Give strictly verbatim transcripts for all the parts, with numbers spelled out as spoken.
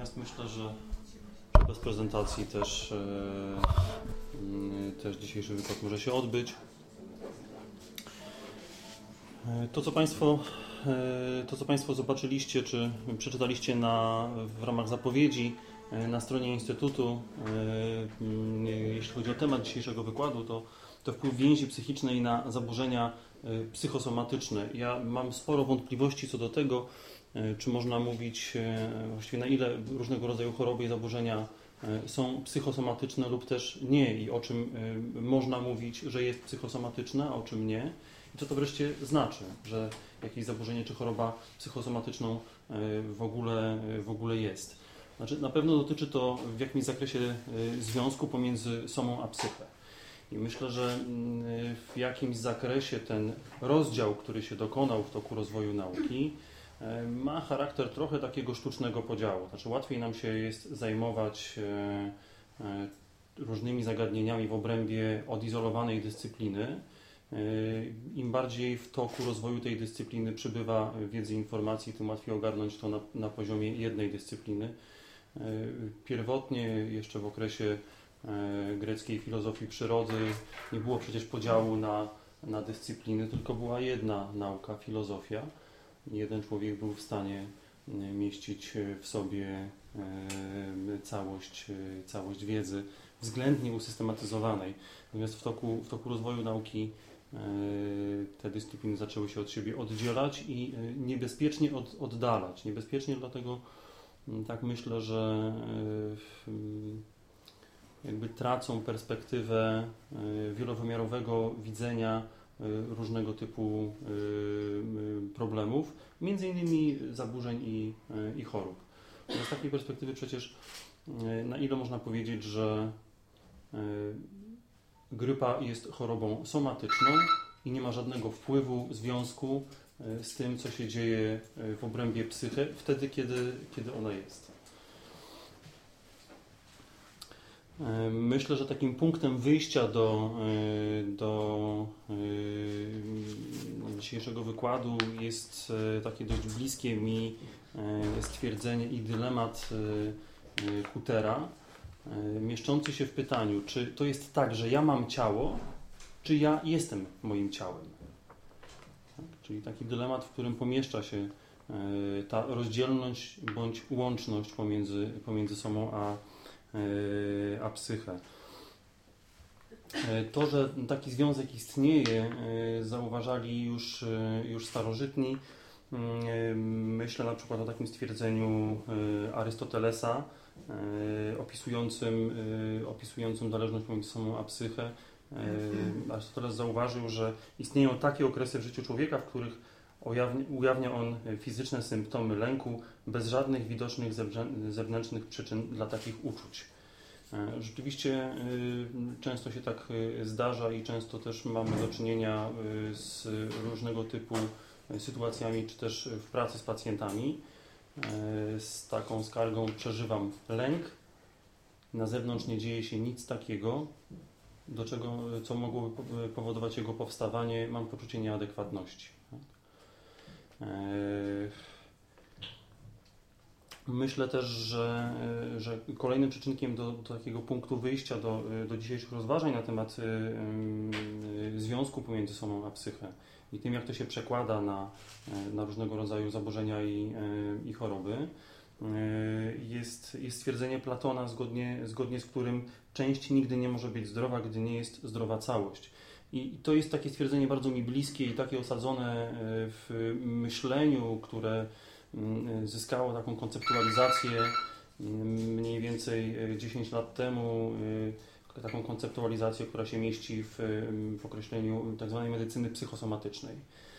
Natomiast myślę, że bez prezentacji też, też dzisiejszy wykład może się odbyć. To, co Państwo, to, co Państwo zobaczyliście, czy przeczytaliście na, w ramach zapowiedzi na stronie Instytutu, jeśli chodzi o temat dzisiejszego wykładu, to, to wpływ więzi psychicznej na zaburzenia psychosomatyczne. Ja mam sporo wątpliwości co do tego, czy można mówić właściwie na ile różnego rodzaju choroby i zaburzenia są psychosomatyczne lub też nie i o czym można mówić, że jest psychosomatyczne, a o czym nie. I co to wreszcie znaczy, że jakieś zaburzenie czy choroba psychosomatyczną w ogóle, w ogóle jest. Znaczy, na pewno dotyczy to w jakimś zakresie związku pomiędzy somą a psychę. I myślę, że w jakimś zakresie ten rozdział, który się dokonał w toku rozwoju nauki, ma charakter trochę takiego sztucznego podziału. Znaczy, łatwiej nam się jest zajmować różnymi zagadnieniami w obrębie odizolowanej dyscypliny. Im bardziej w toku rozwoju tej dyscypliny przybywa wiedzy i informacji, tym łatwiej ogarnąć to na, na poziomie jednej dyscypliny. Pierwotnie, jeszcze w okresie greckiej filozofii przyrody, nie było przecież podziału na, na dyscypliny, tylko była jedna nauka, filozofia. Jeden człowiek był w stanie mieścić w sobie całość, całość wiedzy względnie usystematyzowanej. Natomiast w toku, w toku rozwoju nauki te dyscypliny zaczęły się od siebie oddzielać i niebezpiecznie od, oddalać. Niebezpiecznie dlatego, tak myślę, że jakby tracą perspektywę wielowymiarowego widzenia różnego typu problemów, między innymi zaburzeń i, i chorób. Z takiej perspektywy przecież na ile można powiedzieć, że grypa jest chorobą somatyczną i nie ma żadnego wpływu, związku z tym, co się dzieje w obrębie psychy, wtedy, kiedy, kiedy ona jest. Myślę, że takim punktem wyjścia do, do dzisiejszego wykładu jest takie dość bliskie mi stwierdzenie i dylemat Huttera, mieszczący się w pytaniu, czy to jest tak, że ja mam ciało, czy ja jestem moim ciałem. Tak? Czyli taki dylemat, w którym pomieszcza się ta rozdzielność bądź łączność pomiędzy, pomiędzy sobą a, a psychę. To, że taki związek istnieje, zauważali już, już starożytni. Myślę na przykład o takim stwierdzeniu Arystotelesa, opisującym, opisującym zależność pomiędzy sobą a psychę. Arystoteles zauważył, że istnieją takie okresy w życiu człowieka, w których ujawnia on fizyczne symptomy lęku bez żadnych widocznych zewnętrznych przyczyn dla takich uczuć. Rzeczywiście często się tak zdarza i często też mamy do czynienia z różnego typu sytuacjami, czy też w pracy z pacjentami. Z taką skargą: przeżywam lęk, na zewnątrz nie dzieje się nic takiego, do czego, co mogłoby powodować jego powstawanie, mam poczucie nieadekwatności. Myślę też, że, że kolejnym przyczynkiem do, do takiego punktu wyjścia do, do dzisiejszych rozważań na temat y, związku pomiędzy sobą a psychę i tym, jak to się przekłada na, na różnego rodzaju zaburzenia i, i choroby, jest, jest stwierdzenie Platona, zgodnie, zgodnie z którym część nigdy nie może być zdrowa, gdy nie jest zdrowa całość. I to jest takie stwierdzenie bardzo mi bliskie i takie osadzone w myśleniu, które zyskało taką konceptualizację mniej więcej dziesięć lat temu, taką konceptualizację, która się mieści w, w określeniu tak zwanej medycyny psychosomatycznej.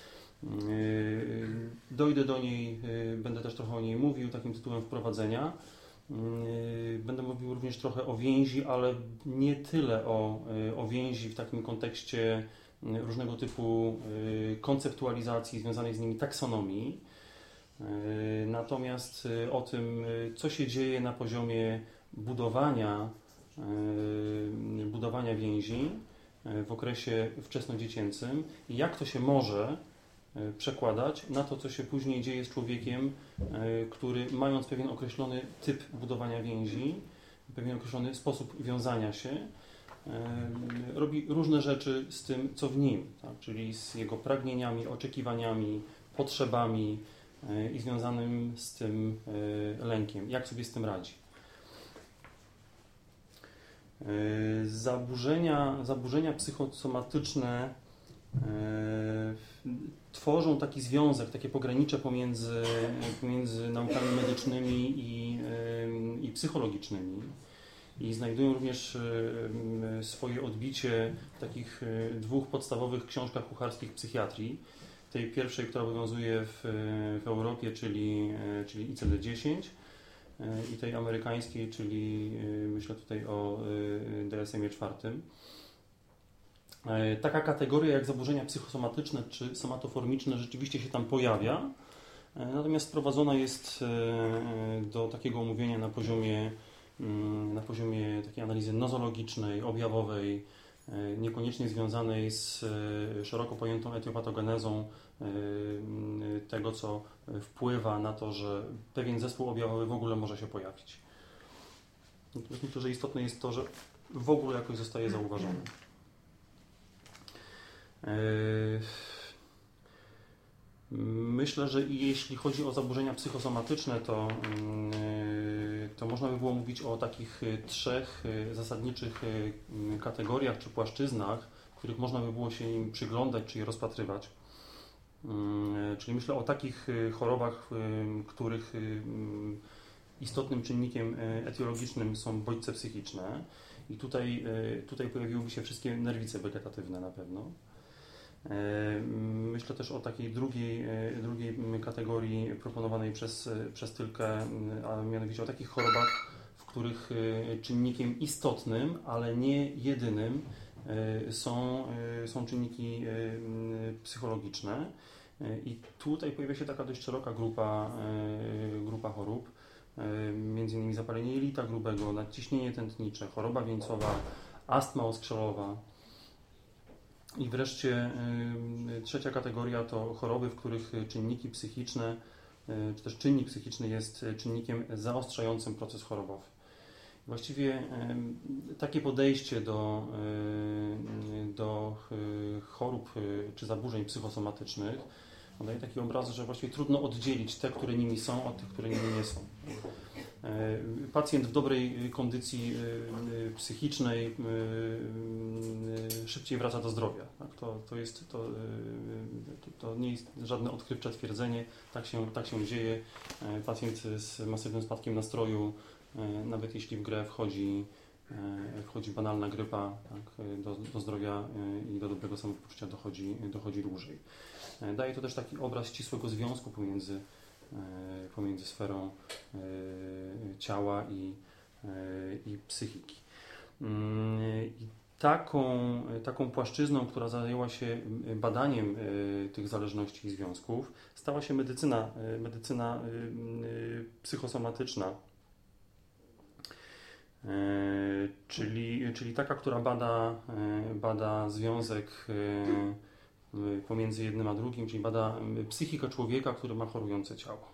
Dojdę do niej, będę też trochę o niej mówił, takim tytułem wprowadzenia. Będę mówił również trochę o więzi, ale nie tyle o, o więzi w takim kontekście różnego typu konceptualizacji związanej z nimi taksonomii, natomiast o tym, co się dzieje na poziomie budowania, budowania więzi w okresie wczesnodziecięcym i jak to się może przekładać na to, co się później dzieje z człowiekiem, który mając pewien określony typ budowania więzi, pewien określony sposób wiązania się, robi różne rzeczy z tym, co w nim, tak? Czyli z jego pragnieniami, oczekiwaniami, potrzebami i związanym z tym lękiem. Jak sobie z tym radzi? Zaburzenia, zaburzenia psychosomatyczne tworzą taki związek, takie pogranicze pomiędzy, pomiędzy naukami medycznymi i, i psychologicznymi. I znajdują również swoje odbicie w takich dwóch podstawowych książkach kucharskich psychiatrii. Tej pierwszej, która obowiązuje w, w Europie, czyli, czyli I C D dziesięć, i tej amerykańskiej, czyli myślę tutaj o D S M-ie czwartym. Taka kategoria jak zaburzenia psychosomatyczne czy somatoformiczne rzeczywiście się tam pojawia, natomiast wprowadzona jest do takiego omówienia na poziomie, na poziomie takiej analizy nozologicznej, objawowej, niekoniecznie związanej z szeroko pojętą etiopatogenezą tego, co wpływa na to, że pewien zespół objawowy w ogóle może się pojawić. Natomiast myślę, że istotne jest to, że w ogóle jakoś zostaje zauważony. Myślę, że jeśli chodzi o zaburzenia psychosomatyczne, to, to można by było mówić o takich trzech zasadniczych kategoriach czy płaszczyznach, w których można by było się im przyglądać czy je rozpatrywać. Czyli myślę o takich chorobach, których istotnym czynnikiem etiologicznym są bodźce psychiczne. I tutaj, tutaj pojawiłyby się wszystkie nerwice wegetatywne na pewno. Myślę też o takiej drugiej, drugiej kategorii proponowanej przez, przez Tylkę, a mianowicie o takich chorobach, w których czynnikiem istotnym, ale nie jedynym są, są czynniki psychologiczne. I tutaj pojawia się taka dość szeroka grupa, grupa chorób, między innymi zapalenie jelita grubego, nadciśnienie tętnicze, choroba wieńcowa, astma oskrzelowa. I wreszcie y, trzecia kategoria to choroby, w których czynniki psychiczne, y, czy też czynnik psychiczny jest czynnikiem zaostrzającym proces chorobowy. Właściwie y, takie podejście do, y, do y, chorób y, czy zaburzeń psychosomatycznych daje taki obraz, że właściwie trudno oddzielić te, które nimi są, od tych, które nimi nie są. Pacjent w dobrej kondycji psychicznej szybciej wraca do zdrowia. To, to, jest, to, to nie jest żadne odkrywcze twierdzenie, tak się, tak się dzieje. Pacjent z masywnym spadkiem nastroju, nawet jeśli w grę wchodzi, wchodzi banalna grypa, tak, do, do zdrowia i do dobrego samopoczucia dochodzi, dochodzi dłużej. Daje to też taki obraz ścisłego związku pomiędzy pomiędzy sferą ciała i, i psychiki. I taką, taką płaszczyzną, która zajęła się badaniem tych zależności i związków, stała się medycyna, medycyna psychosomatyczna, czyli, czyli taka, która bada, bada związek pomiędzy jednym a drugim, czyli bada psychikę człowieka, który ma chorujące ciało.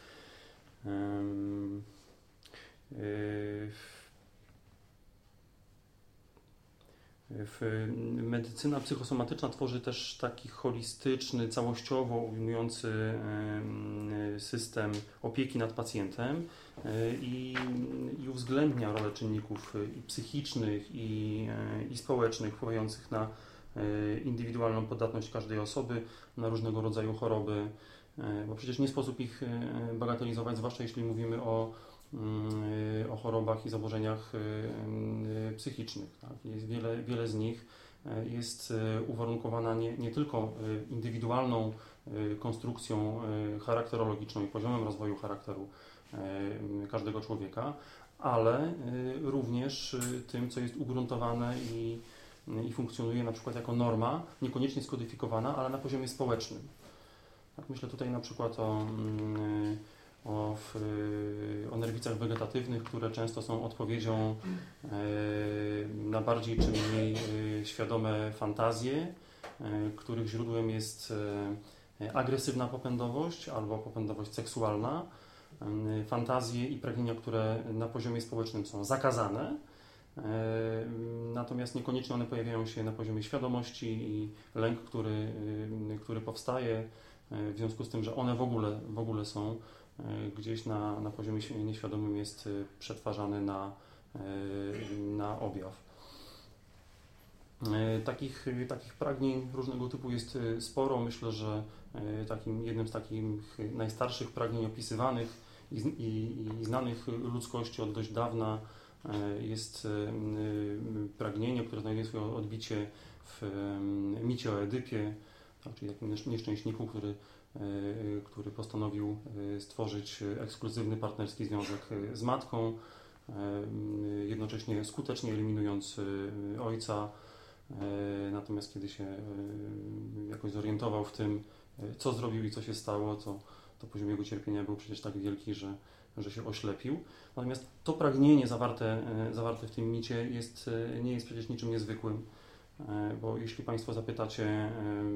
W medycyna psychosomatyczna tworzy też taki holistyczny, całościowo ujmujący system opieki nad pacjentem i, i uwzględnia rolę czynników i psychicznych i, i społecznych wpływających na indywidualną podatność każdej osoby na różnego rodzaju choroby, bo przecież nie sposób ich bagatelizować, zwłaszcza jeśli mówimy o, o chorobach i zaburzeniach psychicznych. Tak? Jest wiele, wiele z nich jest uwarunkowana nie, nie tylko indywidualną konstrukcją charakterologiczną i poziomem rozwoju charakteru każdego człowieka, ale również tym, co jest ugruntowane i i funkcjonuje na przykład jako norma, niekoniecznie skodyfikowana, ale na poziomie społecznym. Tak, myślę tutaj na przykład o, o, o nerwicach wegetatywnych, które często są odpowiedzią na bardziej czy mniej świadome fantazje, których źródłem jest agresywna popędowość albo popędowość seksualna, fantazje i pragnienia, które na poziomie społecznym są zakazane, natomiast niekoniecznie one pojawiają się na poziomie świadomości i lęk, który, który powstaje w związku z tym, że one w ogóle, w ogóle są gdzieś na, na poziomie nieświadomym jest przetwarzany na, na objaw. Takich, takich pragnień różnego typu jest sporo. Myślę, że takim, jednym z takich najstarszych pragnień opisywanych i, i, i znanych ludzkości od dość dawna jest pragnienie, które znajduje swoje odbicie w micie o Edypie, czyli takim nieszczęśniku, który, który postanowił stworzyć ekskluzywny partnerski związek z matką, jednocześnie skutecznie eliminując ojca. Natomiast kiedy się jakoś zorientował w tym, co zrobił i co się stało, to, to poziom jego cierpienia był przecież tak wielki, że, że się oślepił. Natomiast to pragnienie zawarte, zawarte w tym micie jest, nie jest przecież niczym niezwykłym, bo jeśli Państwo zapytacie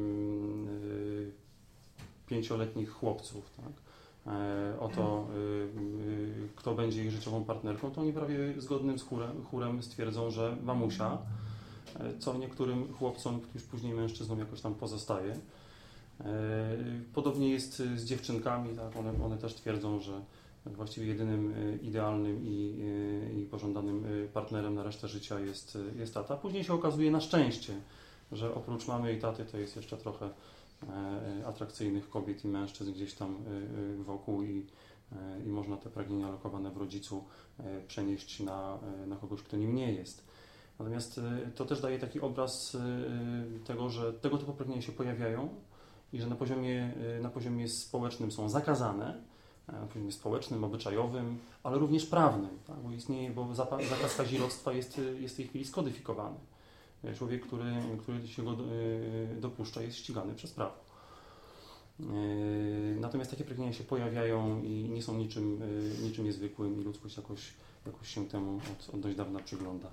pięcioletnich chłopców, tak, o to, kto będzie ich życiową partnerką, to oni prawie zgodnym z chórem, chórem stwierdzą, że mamusia, co niektórym chłopcom, już później mężczyznom jakoś tam pozostaje. Podobnie jest z dziewczynkami, tak? one, one też twierdzą, że właściwie jedynym idealnym i, i pożądanym partnerem na resztę życia jest, jest tata. Później się okazuje na szczęście, że oprócz mamy i taty to jest jeszcze trochę atrakcyjnych kobiet i mężczyzn gdzieś tam wokół i, i można te pragnienia lokowane w rodzicu przenieść na, na kogoś, kto nim nie jest. Natomiast to też daje taki obraz tego, że tego typu pragnienia się pojawiają i że na poziomie, na poziomie społecznym są zakazane, na poziomie społecznym, obyczajowym, ale również prawnym, tak? Bo istnieje, bo zakaz kazirodztwa jest, jest w tej chwili skodyfikowany. Człowiek, który, który się go dopuszcza, jest ścigany przez prawo. Natomiast takie pragnienia się pojawiają i nie są niczym, niczym niezwykłym i ludzkość jakoś, jakoś się temu od, od dość dawna przygląda.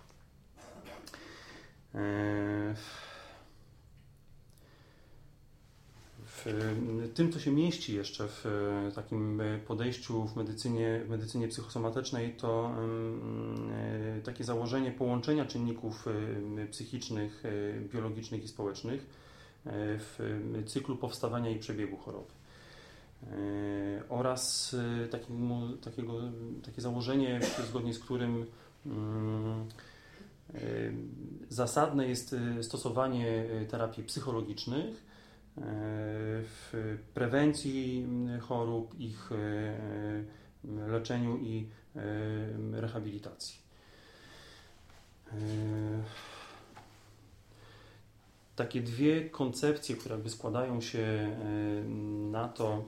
W tym, co się mieści jeszcze w takim podejściu w medycynie, w medycynie psychosomatycznej, to takie założenie połączenia czynników psychicznych, biologicznych i społecznych w cyklu powstawania i przebiegu choroby. Oraz takiego, takiego, takie założenie, zgodnie z którym zasadne jest stosowanie terapii psychologicznych w prewencji chorób, ich leczeniu i rehabilitacji. Takie dwie koncepcje, które jakby składają się na to,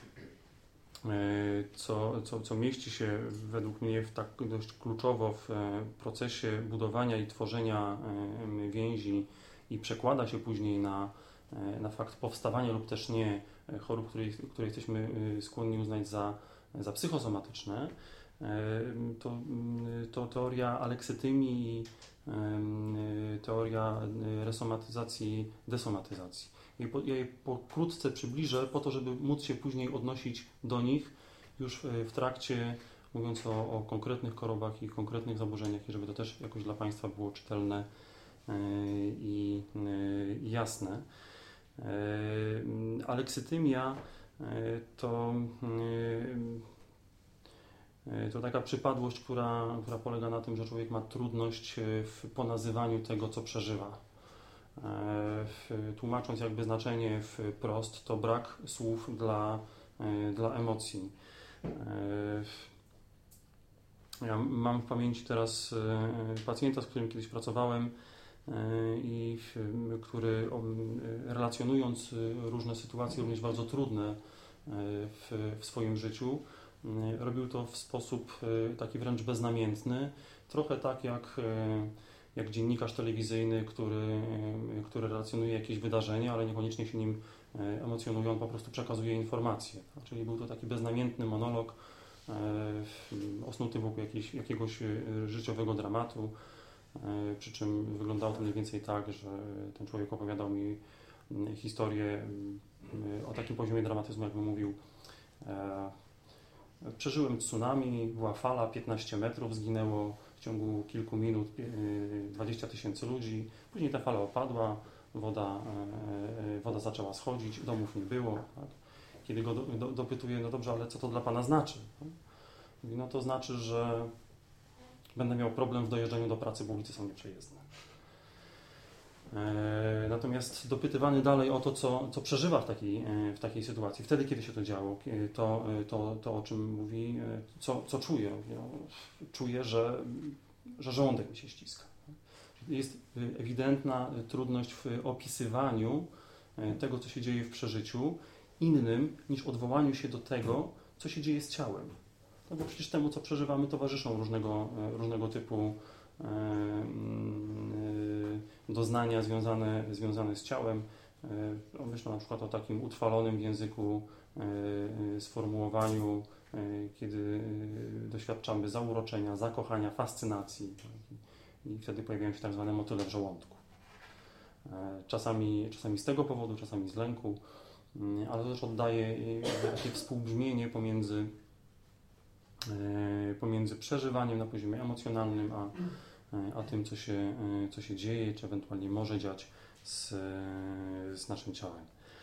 co, co, co mieści się według mnie w tak dość kluczowo w procesie budowania i tworzenia więzi i przekłada się później na, na fakt powstawania lub też nie chorób, które, które jesteśmy skłonni uznać za, za psychosomatyczne, to, to teoria aleksytymii i teoria resomatyzacji, desomatyzacji. Ja je pokrótce przybliżę po to, żeby móc się później odnosić do nich już w trakcie, mówiąc o, o konkretnych chorobach i konkretnych zaburzeniach i żeby to też jakoś dla Państwa było czytelne i, i jasne. Aleksytymia to, to taka przypadłość, która, która polega na tym, że człowiek ma trudność w ponazywaniu tego, co przeżywa. Tłumacząc jakby znaczenie wprost, to brak słów dla, dla emocji. Ja mam w pamięci teraz pacjenta, z którym kiedyś pracowałem i który relacjonując różne sytuacje, również bardzo trudne w, w swoim życiu, robił to w sposób taki wręcz beznamiętny, trochę tak jak jak dziennikarz telewizyjny, który, który relacjonuje jakieś wydarzenie, ale niekoniecznie się nim emocjonuje, on po prostu przekazuje informacje. Tak? Czyli był to taki beznamiętny monolog osnuty wokół jakiejś, jakiegoś życiowego dramatu, przy czym wyglądało to mniej więcej tak, że ten człowiek opowiadał mi historię o takim poziomie dramatyzmu, jakbym mówił. Przeżyłem tsunami, była fala piętnaście metrów, zginęło w ciągu kilku minut dwadzieścia tysięcy ludzi. Później ta fala opadła, woda, woda zaczęła schodzić, domów nie było. Tak? Kiedy go do, do, dopytuję, no dobrze, ale co to dla Pana znaczy? Mówi, no to znaczy, że będę miał problem w dojeżdżaniu do pracy, bo ulice są nieprzejezdne. E, natomiast dopytywany dalej o to, co, co przeżywa w takiej, w takiej sytuacji, wtedy, kiedy się to działo, to, to, to o czym mówi, co, co czuje. No, czuję, że, że żołądek mi się ściska. Jest ewidentna trudność w opisywaniu tego, co się dzieje w przeżyciu, innym niż odwołaniu się do tego, co się dzieje z ciałem. No bo przecież temu, co przeżywamy, towarzyszą różnego, różnego typu doznania związane, związane z ciałem. Myślę na przykład o takim utrwalonym w języku sformułowaniu, kiedy doświadczamy zauroczenia, zakochania, fascynacji i wtedy pojawiają się tak zwane motyle w żołądku. Czasami, czasami z tego powodu, czasami z lęku, ale to też oddaje takie współbrzmienie pomiędzy, pomiędzy przeżywaniem na poziomie emocjonalnym, a, a tym, co się, co się dzieje, czy ewentualnie może dziać z, z naszym ciałem.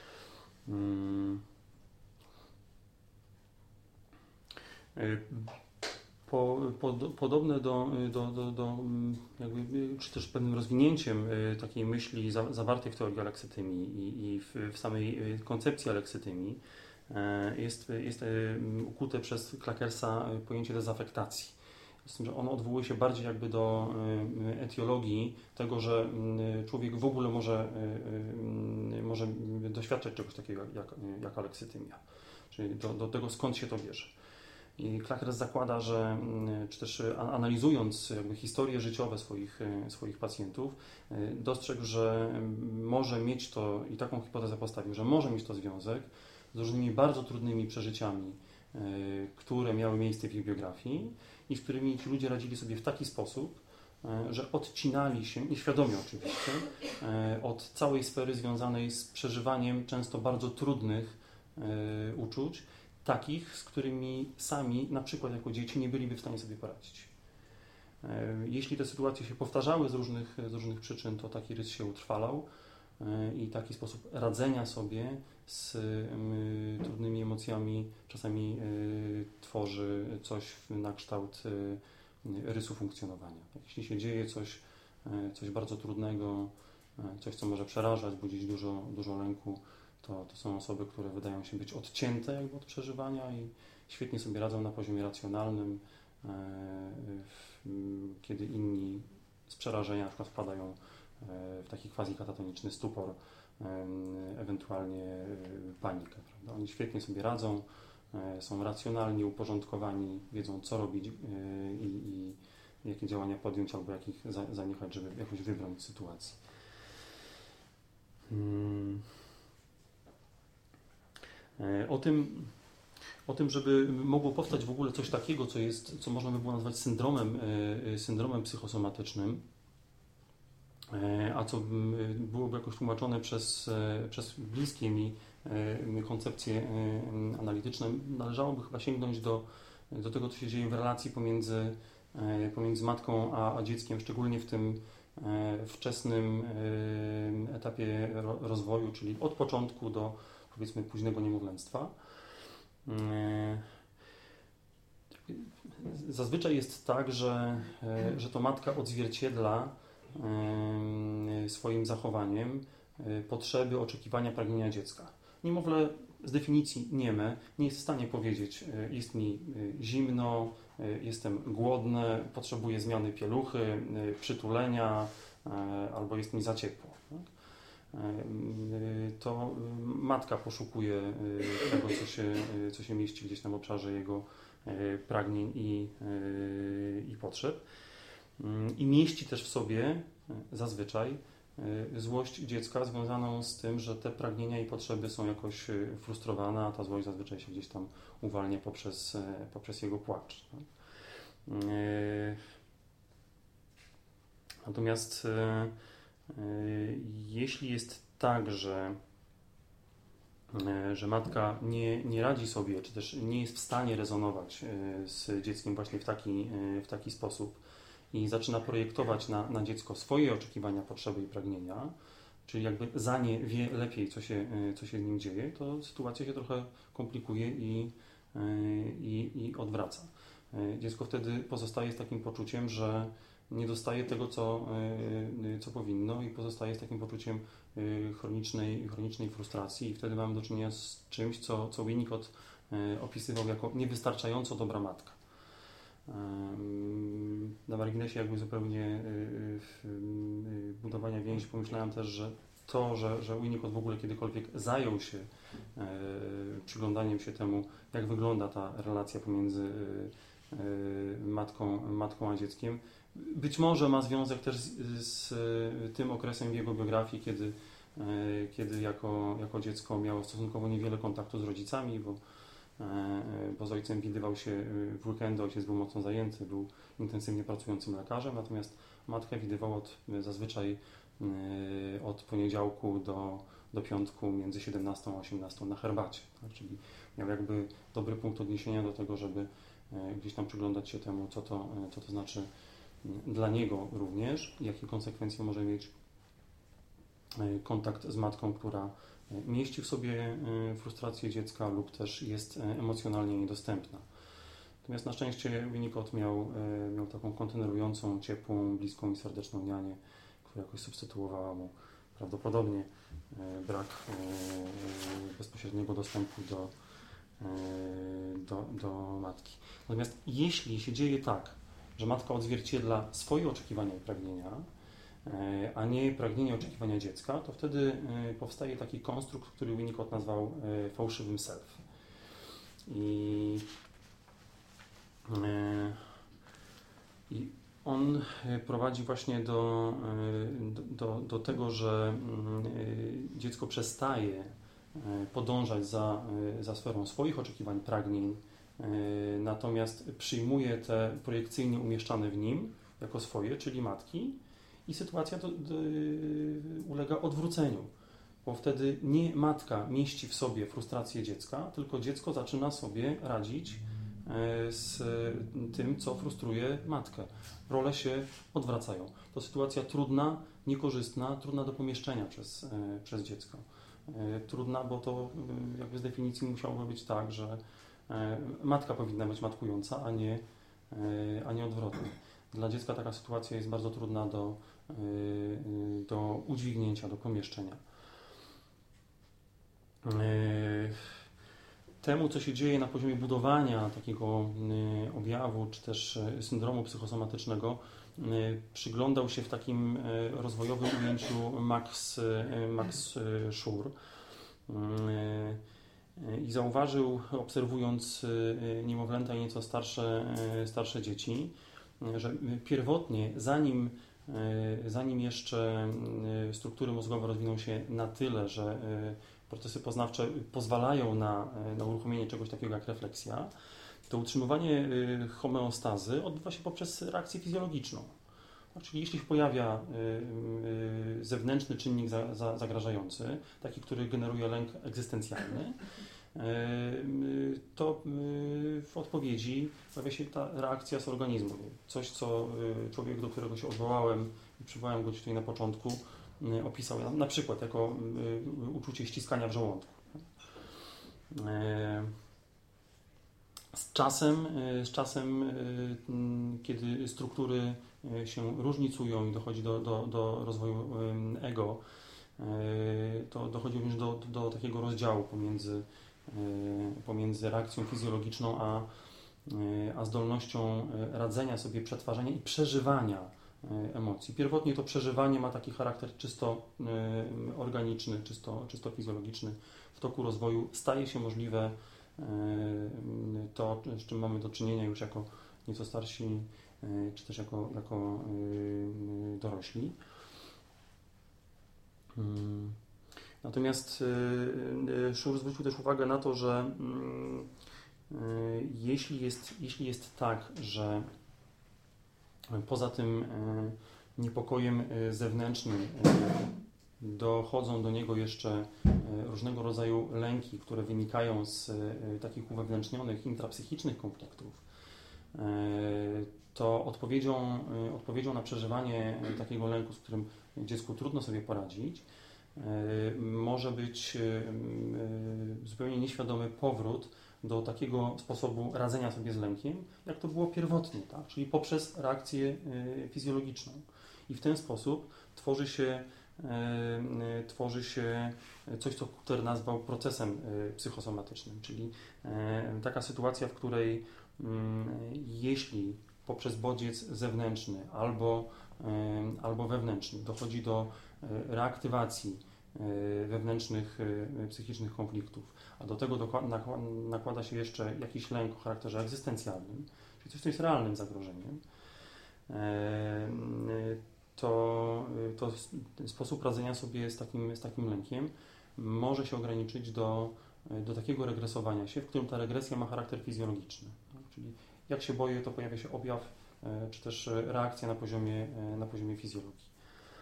Po, po, podobne do, do, do, do jakby, czy też pewnym rozwinięciem takiej myśli za, zawartej w teorii aleksytymii i, i w, w samej koncepcji aleksytymii jest, jest ukute przez Clackersa pojęcie dezafektacji. Z tym, że ono odwołuje się bardziej jakby do etiologii tego, że człowiek w ogóle może, może doświadczać czegoś takiego jak, jak aleksytymia, czyli do, do tego, skąd się to bierze. I Clackers zakłada, że, czy też analizując jakby historie życiowe swoich, swoich pacjentów, dostrzegł, że może mieć to, i taką hipotezę postawił, że może mieć to związek z różnymi bardzo trudnymi przeżyciami, które miały miejsce w ich biografii i z którymi ci ludzie radzili sobie w taki sposób, że odcinali się, nieświadomie oczywiście, od całej sfery związanej z przeżywaniem często bardzo trudnych uczuć, takich, z którymi sami, na przykład jako dzieci, nie byliby w stanie sobie poradzić. Jeśli te sytuacje się powtarzały z różnych, z różnych przyczyn, to taki rys się utrwalał i taki sposób radzenia sobie z trudnymi emocjami czasami tworzy coś na kształt rysu funkcjonowania. Jeśli się dzieje coś, coś bardzo trudnego, coś, co może przerażać, budzić dużo, dużo lęku, To, to są osoby, które wydają się być odcięte jakby od przeżywania i świetnie sobie radzą na poziomie racjonalnym, kiedy inni z przerażenia na przykład wpadają w taki quasi-katatoniczny stupor, ewentualnie panikę. Prawda? Oni świetnie sobie radzą, są racjonalni, uporządkowani, wiedzą, co robić i, i jakie działania podjąć albo jakich zaniechać, żeby jakoś wybrać sytuacji. Hmm. O tym, o tym, żeby mogło powstać w ogóle coś takiego, co jest, co można by było nazwać syndromem, syndromem psychosomatycznym, a co byłoby jakoś tłumaczone przez, przez bliskie mi koncepcje analityczne, należałoby chyba sięgnąć do, do tego, co się dzieje w relacji pomiędzy, pomiędzy matką a, a dzieckiem, szczególnie w tym wczesnym etapie rozwoju, czyli od początku do, powiedzmy, późnego niemowlęctwa. Zazwyczaj jest tak, że, że to matka odzwierciedla swoim zachowaniem potrzeby, oczekiwania, pragnienia dziecka. Niemowlę z definicji nieme nie jest w stanie powiedzieć: jest mi zimno, jestem głodne, potrzebuję zmiany pieluchy, przytulenia albo jest mi za ciepło. To matka poszukuje tego, co się, co się mieści gdzieś na obszarze jego pragnień i, i potrzeb. I mieści też w sobie zazwyczaj złość dziecka związaną z tym, że te pragnienia i potrzeby są jakoś frustrowane, a ta złość zazwyczaj się gdzieś tam uwalnia poprzez, poprzez jego płacz. Natomiast jeśli jest tak, że, że matka nie, nie radzi sobie, czy też nie jest w stanie rezonować z dzieckiem właśnie w taki, w taki sposób i zaczyna projektować na, na dziecko swoje oczekiwania, potrzeby i pragnienia, czyli jakby za nie wie lepiej, co się, co się z nim dzieje, to sytuacja się trochę komplikuje i, i, i odwraca. Dziecko wtedy pozostaje z takim poczuciem, że nie dostaje tego, co, co powinno i pozostaje z takim poczuciem chronicznej, chronicznej frustracji i wtedy mamy do czynienia z czymś, co, co Winnicott opisywał jako niewystarczająco dobra matka. Na marginesie jakby zupełnie budowania więzi pomyślałem też, że to, że, że Winnicott w ogóle kiedykolwiek zajął się przyglądaniem się temu, jak wygląda ta relacja pomiędzy matką, matką a dzieckiem, być może ma związek też z, z tym okresem w jego biografii, kiedy, kiedy jako, jako dziecko miało stosunkowo niewiele kontaktu z rodzicami, bo, bo z ojcem widywał się w weekendy, ojciec był mocno zajęty, był intensywnie pracującym lekarzem, natomiast matkę widywał od, zazwyczaj od poniedziałku do, do piątku między siedemnastą a osiemnastą na herbacie, tak? Czyli miał jakby dobry punkt odniesienia do tego, żeby gdzieś tam przyglądać się temu, co to, co to znaczy dla niego również, jakie konsekwencje może mieć kontakt z matką, która mieści w sobie frustrację dziecka lub też jest emocjonalnie niedostępna. Natomiast na szczęście Winnicott miał, miał taką kontynuującą, ciepłą, bliską i serdeczną nianię, która jakoś substytuowała mu prawdopodobnie brak bezpośredniego dostępu do, do, do matki. Natomiast jeśli się dzieje tak, że matka odzwierciedla swoje oczekiwania i pragnienia, a nie pragnienia i oczekiwania dziecka, to wtedy powstaje taki konstrukt, który Winnicott nazwał fałszywym self. I, i on prowadzi właśnie do, do, do tego, że dziecko przestaje podążać za, za sferą swoich oczekiwań, pragnień, natomiast przyjmuje te projekcyjnie umieszczane w nim jako swoje, czyli matki, i sytuacja do, do, ulega odwróceniu, bo wtedy nie matka mieści w sobie frustrację dziecka, tylko dziecko zaczyna sobie radzić z tym, co frustruje matkę. Role się odwracają. To sytuacja trudna, niekorzystna, trudna do pomieszczenia przez, przez dziecko. Trudna, bo to jakby z definicji musiałoby być tak, że matka powinna być matkująca, a nie, a nie odwrotnie. Dla dziecka taka sytuacja jest bardzo trudna do, do udźwignięcia, do pomieszczenia. Temu, co się dzieje na poziomie budowania takiego objawu, czy też syndromu psychosomatycznego, przyglądał się w takim rozwojowym ujęciu Max, Max Schur i zauważył, obserwując niemowlęta i nieco starsze, starsze dzieci, że pierwotnie, zanim, zanim jeszcze struktury mózgowe rozwiną się na tyle, że procesy poznawcze pozwalają na, na uruchomienie czegoś takiego jak refleksja, to utrzymywanie homeostazy odbywa się poprzez reakcję fizjologiczną. Czyli jeśli się pojawia zewnętrzny czynnik za, za, zagrażający, taki, który generuje lęk egzystencjalny, to w odpowiedzi pojawia się ta reakcja z organizmu. Coś, co człowiek, do którego się odwołałem i przywołałem go tutaj na początku, opisał na przykład jako uczucie ściskania w żołądku. Z czasem, z czasem, kiedy struktury się różnicują i dochodzi do, do, do rozwoju ego, to dochodzi również do, do takiego rozdziału pomiędzy, pomiędzy reakcją fizjologiczną a, a zdolnością radzenia sobie, przetwarzania i przeżywania emocji. Pierwotnie to przeżywanie ma taki charakter czysto organiczny, czysto, czysto fizjologiczny. W toku rozwoju staje się możliwe to, z czym mamy do czynienia już jako nieco starsi, czy też jako, jako dorośli. Natomiast Schur zwrócił też uwagę na to, że jeśli jest, jeśli jest tak, że poza tym niepokojem zewnętrznym dochodzą do niego jeszcze różnego rodzaju lęki, które wynikają z takich uwewnętrznionych, intrapsychicznych konfliktów, to odpowiedzią, odpowiedzią na przeżywanie takiego lęku, z którym dziecku trudno sobie poradzić, może być zupełnie nieświadomy powrót do takiego sposobu radzenia sobie z lękiem, jak to było pierwotnie, tak? Czyli poprzez reakcję fizjologiczną. I w ten sposób tworzy się, tworzy się coś, co Kutter nazwał procesem psychosomatycznym, czyli taka sytuacja, w której jeśli poprzez bodziec zewnętrzny albo, albo wewnętrzny dochodzi do reaktywacji wewnętrznych psychicznych konfliktów, a do tego nakłada się jeszcze jakiś lęk o charakterze egzystencjalnym, czyli coś, co jest realnym zagrożeniem, to, to sposób radzenia sobie z takim, z takim lękiem może się ograniczyć do, do takiego regresowania się, w którym ta regresja ma charakter fizjologiczny. Czyli jak się boję, to pojawia się objaw, czy też reakcja na poziomie, na poziomie fizjologii.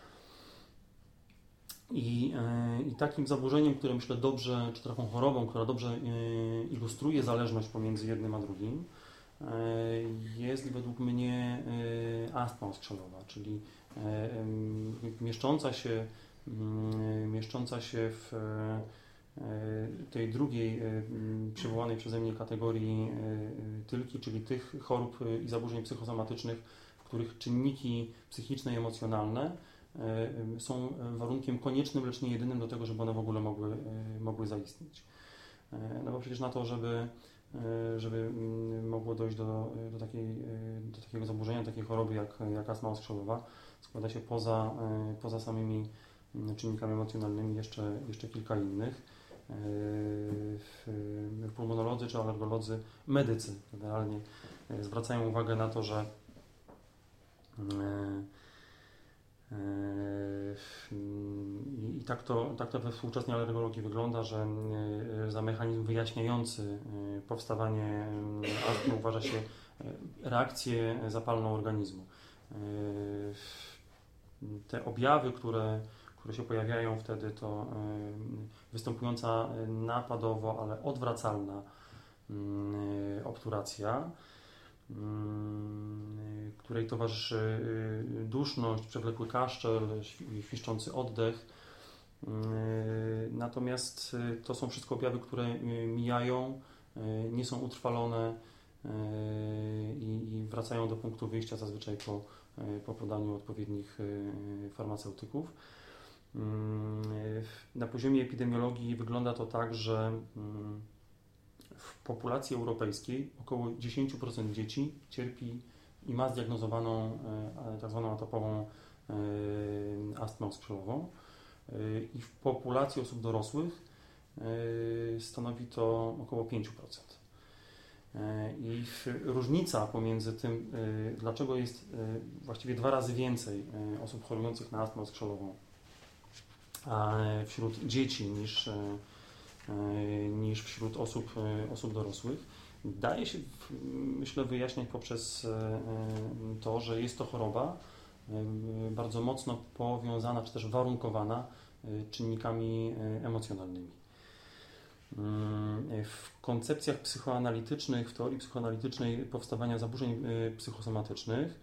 I, I takim zaburzeniem, które myślę dobrze, czy taką chorobą, która dobrze ilustruje zależność pomiędzy jednym a drugim, jest według mnie astma oskrzelowa, czyli mieszcząca się, mieszcząca się w tej drugiej przywołanej przeze mnie kategorii tylki, czyli tych chorób i zaburzeń psychosomatycznych, w których czynniki psychiczne i emocjonalne są warunkiem koniecznym, lecz nie jedynym do tego, żeby one w ogóle mogły, mogły zaistnieć. No bo przecież na to, żeby, żeby mogło dojść do, do, takiej, do takiego zaburzenia, takiej choroby jak, jak astma oskrzelowa, składa się poza, poza samymi czynnikami emocjonalnymi jeszcze, jeszcze kilka innych. Pulmonolodzy czy alergolodzy, medycy generalnie zwracają uwagę na to, że i tak to, tak to we współczesnej alergologii wygląda, że za mechanizm wyjaśniający powstawanie astmy uważa się reakcję zapalną organizmu. Te objawy, które, które się pojawiają wtedy, to występująca napadowo, ale odwracalna obturacja, której towarzyszy duszność, przewlekły kaszzel, świszczący oddech. Natomiast to są wszystko objawy, które mijają, nie są utrwalone i wracają do punktu wyjścia zazwyczaj po, po podaniu odpowiednich farmaceutyków. Na poziomie epidemiologii wygląda to tak, że w populacji europejskiej około dziesięć procent dzieci cierpi i ma zdiagnozowaną tak zwaną atopową astmę oskrzelową i w populacji osób dorosłych stanowi to około pięć procent. I różnica pomiędzy tym, dlaczego jest właściwie dwa razy więcej osób chorujących na astmę oskrzelową wśród dzieci niż niż wśród osób, osób dorosłych, daje się, myślę, wyjaśniać poprzez to, że jest to choroba bardzo mocno powiązana, czy też warunkowana czynnikami emocjonalnymi. W koncepcjach psychoanalitycznych, w teorii psychoanalitycznej powstawania zaburzeń psychosomatycznych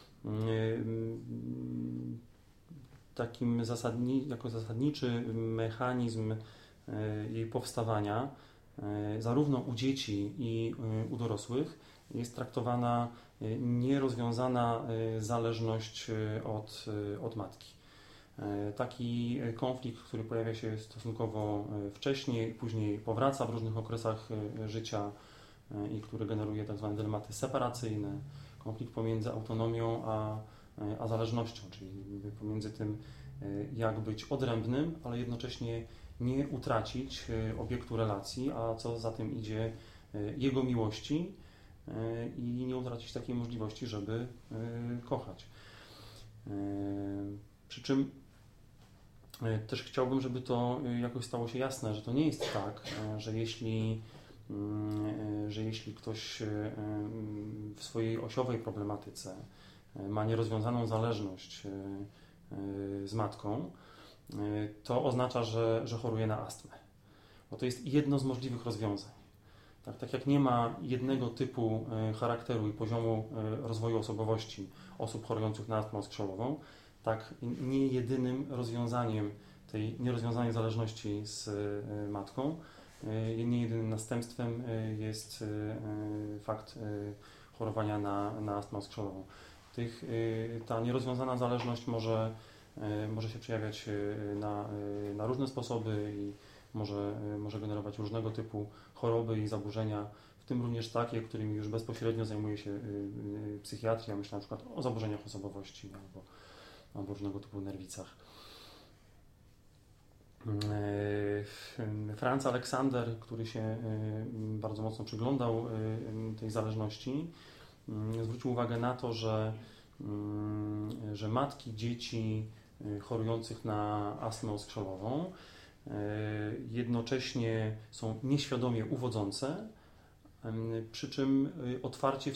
takim zasadni, jako zasadniczy mechanizm jej powstawania, zarówno u dzieci i u dorosłych, jest traktowana nierozwiązana zależność od, od matki. Taki konflikt, który pojawia się stosunkowo wcześnie, później powraca w różnych okresach życia i który generuje tak zwane dylematy separacyjne, konflikt pomiędzy autonomią a, a zależnością, czyli pomiędzy tym, jak być odrębnym, ale jednocześnie nie utracić obiektu relacji, a co za tym idzie, jego miłości i nie utracić takiej możliwości, żeby kochać. Przy czym też chciałbym, żeby to jakoś stało się jasne, że to nie jest tak, że jeśli, że jeśli ktoś w swojej osiowej problematyce ma nierozwiązaną zależność z matką, to oznacza, że, że choruje na astmę. Bo to jest jedno z możliwych rozwiązań. Tak, tak jak nie ma jednego typu charakteru i poziomu rozwoju osobowości osób chorujących na astmę skrzałową, tak nie jedynym rozwiązaniem tej nierozwiązanej zależności z matką, nie jedynym następstwem jest fakt chorowania na, na astmę skrzałową. Tych, ta nierozwiązana zależność może, może się przejawiać na, na różne sposoby i może, może generować różnego typu choroby i zaburzenia, w tym również takie, którymi już bezpośrednio zajmuje się psychiatria. Myślę na przykład o zaburzeniach osobowości albo, albo różnego typu nerwicach. Franz Alexander, który się bardzo mocno przyglądał tej zależności, zwrócił uwagę na to, że, że matki dzieci chorujących na astmę skrzałową jednocześnie są nieświadomie uwodzące, przy czym otwarcie